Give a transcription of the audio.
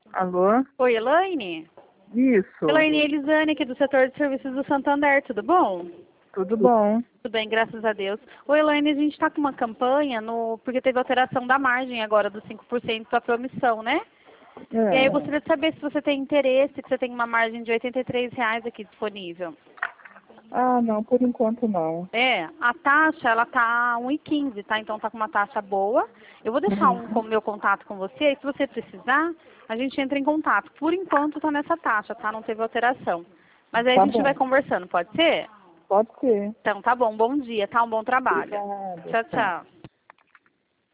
Alô? Oi, Elaine? Isso. Elaine, Elisane aqui do setor de serviços do Santander, tudo bom? Tudo bom? Tudo bem, graças a Deus. Oi, Elaine, a gente está com uma campanha porque teve alteração da margem agora dos 5% da promissão, né? E aí eu gostaria de saber se você tem interesse, que você tem uma margem de R$ 83 aqui disponível. Ah, não, por enquanto não. A taxa, ela tá 1,15, tá? Então tá com uma taxa boa. Eu vou deixar meu contato com você, e se você precisar, a gente entra em contato. Por enquanto tá nessa taxa, tá? Não teve alteração. Mas aí a Tá gente bom. vai conversando, pode ser? Pode ser. Então tá bom, bom dia, tá? Um bom trabalho. Obrigada. Tchau, Tchau. tchau.